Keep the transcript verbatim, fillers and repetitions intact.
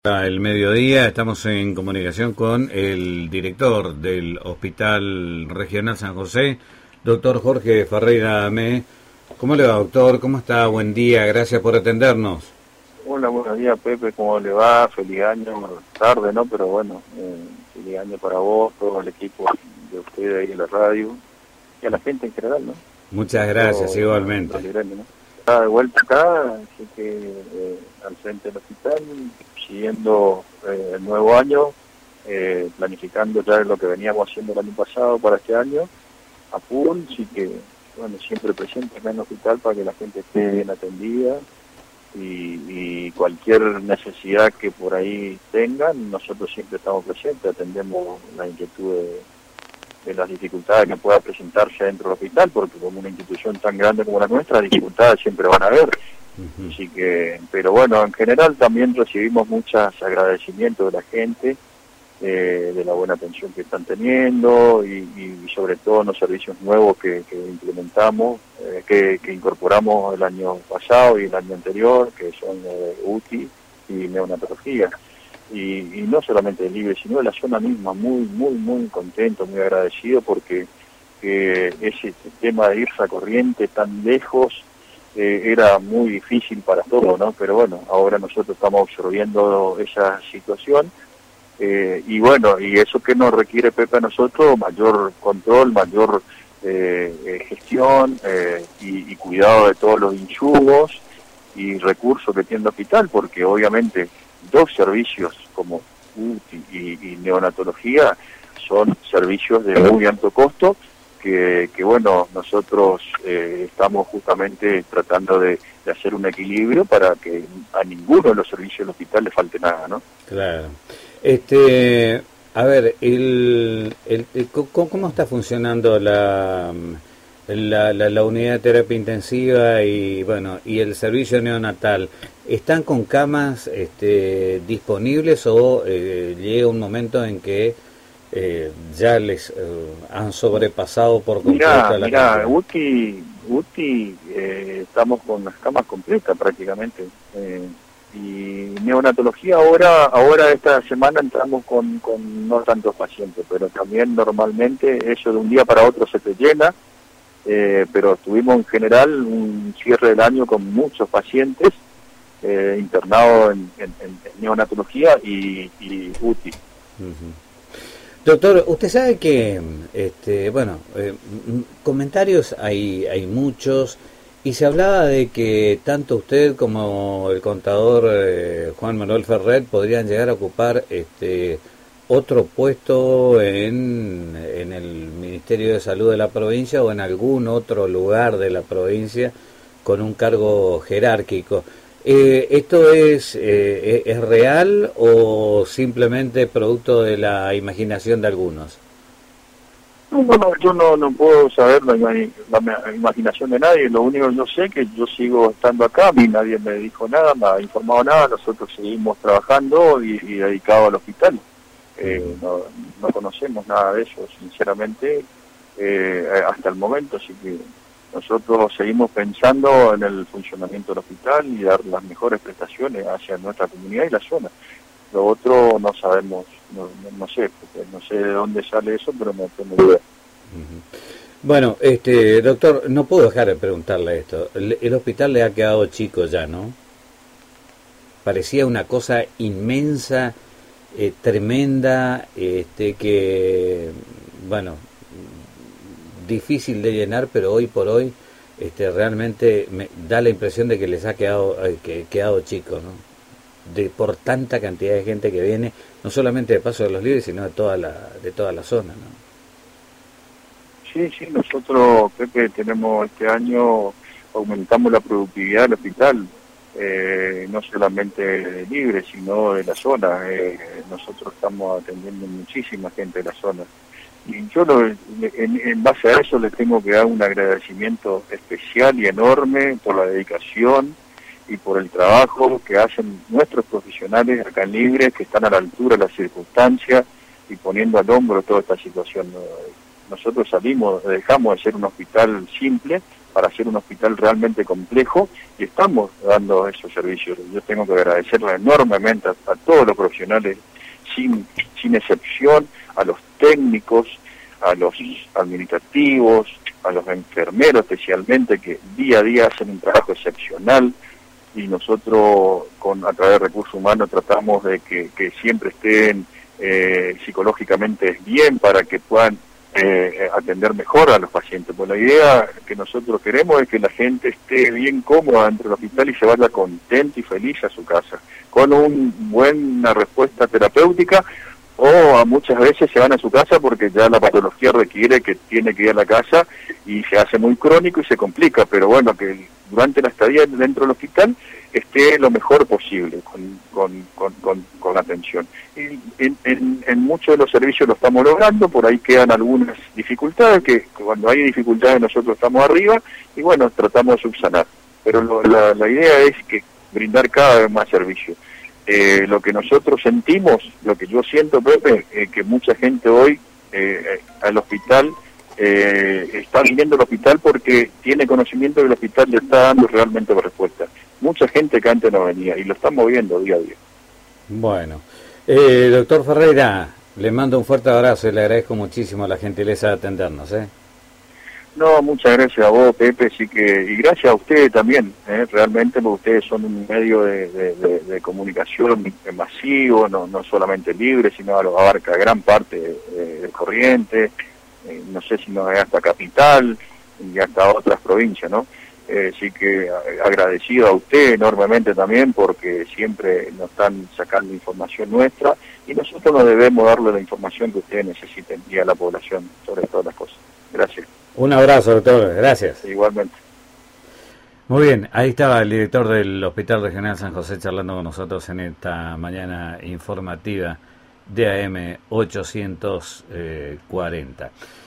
El mediodía estamos en comunicación con el director del Hospital Regional San José, doctor Jorge Ferreira Amé. ¿Cómo le va, doctor? ¿Cómo está? Buen día, gracias por atendernos. Hola, buenos días, Pepe, ¿cómo le va? Feliz año, tarde, ¿no? Pero bueno, eh, feliz año para vos, todo el equipo de ustedes ahí en la radio y a la gente en general, ¿no? Muchas gracias, todo, igualmente. Los libreños, ¿no? Está de vuelta acá, así que eh, al frente del hospital, siguiendo eh, el nuevo año, eh, planificando ya lo que veníamos haciendo el año pasado para este año, a full, así que, bueno, siempre presente acá en el hospital para que la gente esté bien atendida. Y, y cualquier necesidad que por ahí tengan, nosotros siempre estamos presentes, atendemos la inquietud de, de las dificultades que pueda presentarse dentro del hospital, porque como una institución tan grande como la nuestra, dificultades siempre van a haber. Uh-huh. Así que, pero bueno, en general también recibimos muchos agradecimientos de la gente, eh, de la buena atención que están teniendo y, y sobre todo en los servicios nuevos que, que implementamos, eh, que, que incorporamos el año pasado y el año anterior, que son eh, U T I y neonatología. Y, y no solamente de Libre, sino de la zona misma, muy, muy, muy contento, muy agradecido, porque eh, ese tema de irse a Corrientes tan lejos eh, era muy difícil para todos, ¿no? Pero bueno, ahora nosotros estamos absorbiendo esa situación. Eh, y bueno, y eso que nos requiere, Pepe, a nosotros, mayor control, mayor eh, eh, gestión eh, y, y cuidado de todos los insumos y recursos que tiene el hospital, porque obviamente dos servicios como U T I y, y neonatología son servicios de muy alto costo que, que bueno, nosotros eh, estamos justamente tratando de, de hacer un equilibrio para que a ninguno de los servicios del hospital le falte nada, ¿no? Claro. Este, a ver, el, el, el, ¿cómo está funcionando la, la, la, la unidad de terapia intensiva y bueno y el servicio neonatal? ¿Están con camas este, disponibles o eh, llega un momento en que eh, ya les eh, han sobrepasado por completo mirá, la mirá, cantidad? U T I, U T I eh, estamos con las camas completas prácticamente. Eh, y neonatología ahora ahora esta semana entramos con, con no tantos pacientes, pero también normalmente eso de un día para otro se te llena, eh, pero tuvimos en general un cierre del año con muchos pacientes eh, internados en, en, en neonatología y, y U T I. Uh-huh. Doctor, usted sabe que, este, bueno, eh, comentarios hay, hay muchos. Y se hablaba de que tanto usted como el contador eh, Juan Manuel Ferrer podrían llegar a ocupar este otro puesto en, en el Ministerio de Salud de la provincia o en algún otro lugar de la provincia con un cargo jerárquico. Eh, ¿Esto es, eh, es real o simplemente producto de la imaginación de algunos? No, bueno, yo no, no puedo saber la, la imaginación de nadie, lo único que yo sé es que yo sigo estando acá, a mí nadie me dijo nada, me ha informado nada, nosotros seguimos trabajando y, y dedicados al hospital. Eh, no, no conocemos nada de eso, sinceramente, eh, hasta el momento, así que nosotros seguimos pensando en el funcionamiento del hospital y dar las mejores prestaciones hacia nuestra comunidad y la zona. Lo otro no sabemos, no, no, no sé, porque no sé de dónde sale eso, pero no tengo idea. Uh-huh. Bueno, este doctor, no puedo dejar de preguntarle esto. El, el hospital le ha quedado chico ya, ¿no? Parecía una cosa inmensa, eh, tremenda, este que, bueno, difícil de llenar, pero hoy por hoy este realmente me da la impresión de que les ha quedado, eh, que, quedado chico, ¿no? De por tanta cantidad de gente que viene, no solamente de Paso de los Libres, sino de toda la de toda la zona, ¿no? Sí, sí, nosotros, Pepe, tenemos este año, aumentamos la productividad del hospital, eh, no solamente de Libre, sino de la zona. Eh, nosotros estamos atendiendo muchísima gente de la zona. Y yo, lo, en, en base a eso, les tengo que dar un agradecimiento especial y enorme por la dedicación y por el trabajo que hacen nuestros profesionales acá en Libre, que están a la altura de las circunstancias y poniendo al hombro toda esta situación. Nosotros salimos, dejamos de ser un hospital simple para hacer un hospital realmente complejo, y estamos dando esos servicios. Yo tengo que agradecerle enormemente a, a todos los profesionales, sin, sin excepción, a los técnicos, a los administrativos, a los enfermeros especialmente, que día a día hacen un trabajo excepcional, y nosotros con a través de recursos humanos tratamos de que, que siempre estén eh, psicológicamente bien para que puedan eh, atender mejor a los pacientes. Pues la idea que nosotros queremos es que la gente esté bien cómoda dentro del hospital y se vaya contenta y feliz a su casa, con una buena respuesta terapéutica, o a muchas veces se van a su casa porque ya la patología requiere que tiene que ir a la casa y se hace muy crónico y se complica, pero bueno, que durante la estadía dentro del hospital esté lo mejor posible con, con, con, con, con atención. Y en, en, en muchos de los servicios lo estamos logrando, por ahí quedan algunas dificultades, que cuando hay dificultades nosotros estamos arriba y bueno, tratamos de subsanar. Pero lo, la, la idea es que brindar cada vez más servicio. Eh, lo que nosotros sentimos, lo que yo siento, Pepe, eh, que mucha gente hoy eh, al hospital eh, está viniendo al hospital porque tiene conocimiento que el hospital le está dando realmente respuesta. Mucha gente que antes no venía y lo estamos viendo día a día. Bueno, eh, doctor Ferreira, le mando un fuerte abrazo y le agradezco muchísimo la gentileza de atendernos, ¿eh? No, muchas gracias a vos, Pepe, sí que, y gracias a ustedes también, ¿eh? Realmente, porque ustedes son un medio de, de, de, de comunicación masivo, no, no solamente libre, sino abarca gran parte de, de Corrientes, eh, no sé si no es hasta Capital y hasta otras provincias, ¿no? Eh, sí que agradecido a usted enormemente también, porque siempre nos están sacando información nuestra y nosotros nos debemos darle la información que ustedes necesiten y a la población sobre todas las cosas. Gracias. Un abrazo, doctor. Gracias. Igualmente. Muy bien, ahí estaba el director del Hospital Regional San José charlando con nosotros en esta mañana informativa de A M ochocientos cuarenta.